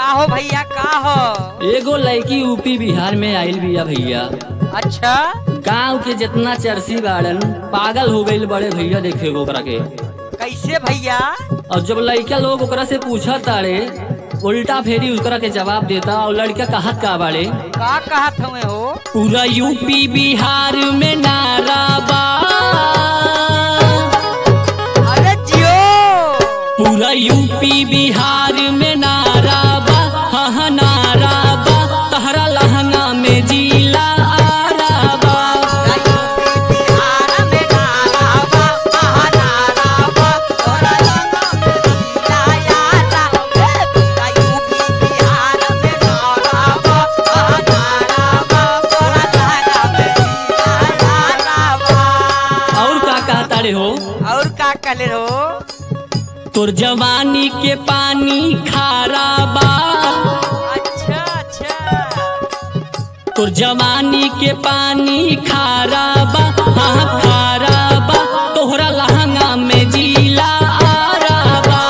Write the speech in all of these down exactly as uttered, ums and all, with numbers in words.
हो भैया का हो? एगो लड़की यूपी बिहार में आइल बिया भैया। अच्छा गांव के जितना चरसी बाड़न पागल हो गईल बड़े भैया देखे ओकरा के। कैसे भैया? और जब लड़का लोग ओकरा से पूछा तारे उल्टा फेरी उसकरा के जवाब देता और लड़का कहत का बाड़े का कहत हमें हो? पूरा यूपी बिहार में नारा बा, अरे जियो पूरा यूपी बिहार में नारा बा, हाँ हाँ नारा बा, तहरा लहंगा में जिला आरा बा। हो और का कहले हो? तोर जवानी के पानी खारा बा, अच्छा अच्छा तोर जवानी के पानी खारा बा, हाँ खारा बा, तोहरा लहंगा में जिला आरा बा।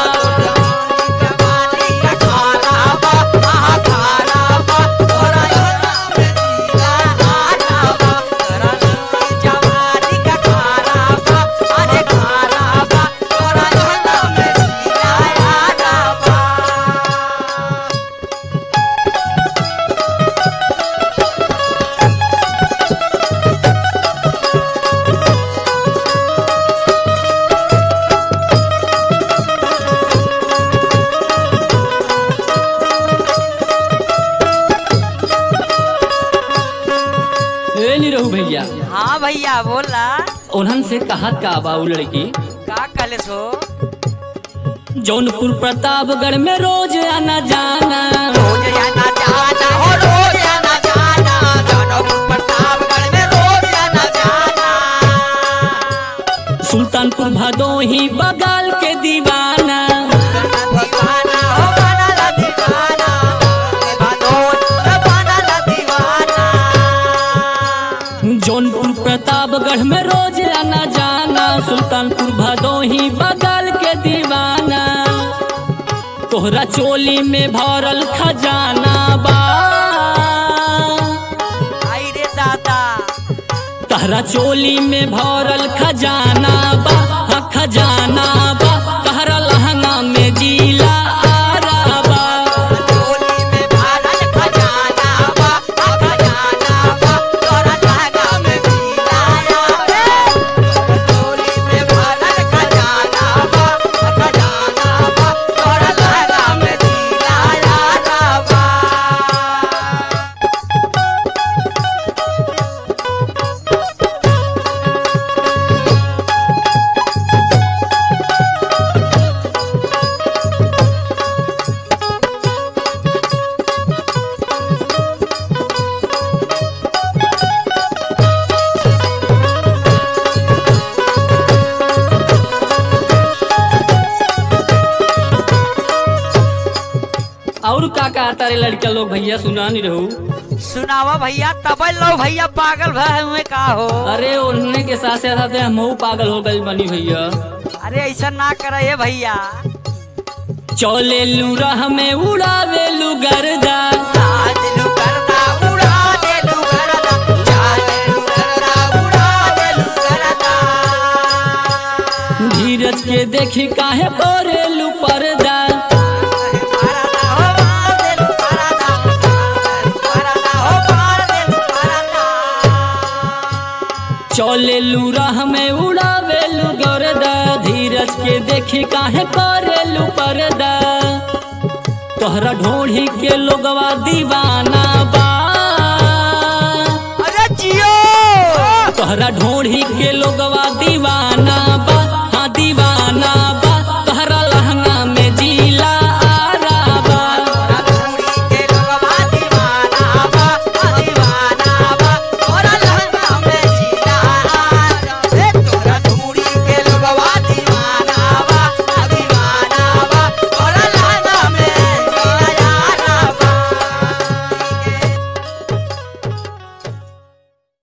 रहू भैया। हाँ भैया बोला। उन्हन से कहत का बा उ लड़की का कहले सो? जौनपुर प्रतापगढ़ में रोज आना जाना, रोज आना जाना हो, रोज आना जाना, जौनपुर प्रतापगढ़ में रोज आना जाना। सुल्तानपुर भदोही बगाल के दीवाना, दीवाना हो बनल दीवाना, भदोही बनल दीवाना। जौनपुर प्रतापगढ़ में रोज आना जाना, सुल्तानपुर भदोही बगाल के दीवाना, तोहरा चोली में भरल खजाना बा, आई रे दादा तहरा चोली में भरल खजाना बा, हाँ खजाना बा, तहरा लहंगा में जिला आरा बा। चोली में भरल खजाना बा, खजाना बा, तोरा लहंगा में जिलाया रे। चोली में भरल खजाना बा, खजाना बा, तोरा लहंगा में जिलाया रा बा। और का कहता रे लड़का लोग भैया सुना नहीं रहू? सुनावा भैया तब लो भैया पागल भय हुए का हो? अरे उन्होंने के साथ साथ हम पागल हो गए बनी भैया। अरे ऐसा ना करे भैया। चौले लू राह में उड़ावे लू गर्दा, आज लू करदा उड़ा दे लू करदा, आज लू करदा उड़ा दे लू करदा। धीरज के देखी काहे करे लू पर्दा, करदा हो मार दे लू करदा, करदा हो मार दे लू करदा। चौले लू राह में उड़ावे लू गर्दा, धीरज के देखी काहे करे लू पर्दा, तोहरा ढोढ़ी के लोगवा दीवाना बा, अरे जियो तोहरा ढोढ़ी के लोगवा दीवाना